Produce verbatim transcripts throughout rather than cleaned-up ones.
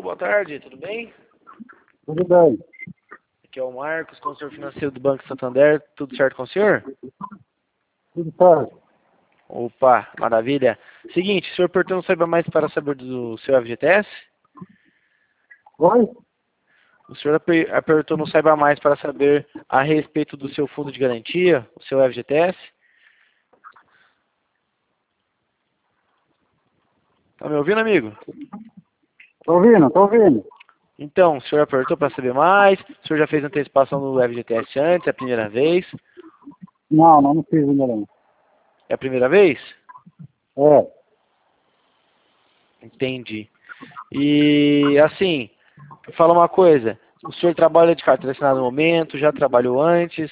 boa tarde, tudo bem? Tudo bem. Aqui é o Marcos, consultor financeiro do Banco Santander, tudo certo com o senhor? Tudo certo. Opa, maravilha. Seguinte, o senhor apertou no Saiba Mais para saber do seu F G T S? Oi? O senhor aper- apertou no Saiba Mais para saber a respeito do seu fundo de garantia, o seu F G T S? Tá me ouvindo, amigo? Tô ouvindo, tô ouvindo. Então, o senhor apertou para saber mais? O senhor já fez antecipação do F G T S antes, é a primeira vez? Não, não, não fiz ainda não. É a primeira vez? É. Entendi. E, assim, fala uma coisa. O senhor trabalha de carteira assinada no momento, já trabalhou antes?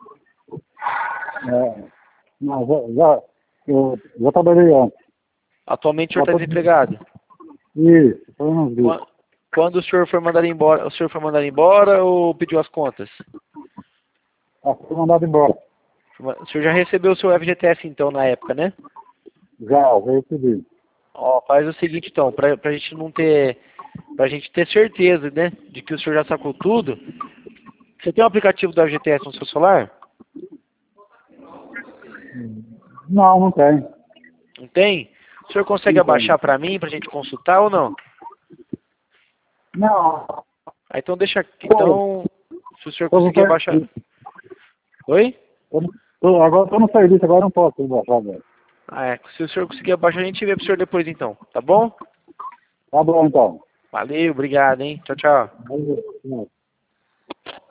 é. Não, já, já, eu já trabalhei antes. Atualmente o senhor Mas está tô- desempregado? Isso, foi uns dias. Qua- Quando o senhor foi mandado embora, o senhor foi mandado embora ou pediu as contas? Ah, fui mandado embora. O senhor já recebeu o seu F G T S então na época, né? Já, já recebi. Ó, faz o seguinte então, pra, pra gente não ter, pra gente ter certeza, né, de que o senhor já sacou tudo. Você tem o aplicativo do F G T S no seu celular? Não, não tem. Não tem? O senhor consegue Não tem. abaixar pra mim, pra gente consultar ou não? Não. Ah, então deixa aqui, então, se o senhor Tô no conseguir abaixar... serviço. Oi? Tô no- tô- Agora tô no serviço, agora não posso baixar, velho. Ah, é, se o senhor conseguir abaixar, a gente vê pro senhor depois então, tá bom? Tá bom, então. Valeu, obrigado, hein? Tchau, tchau. Valeu.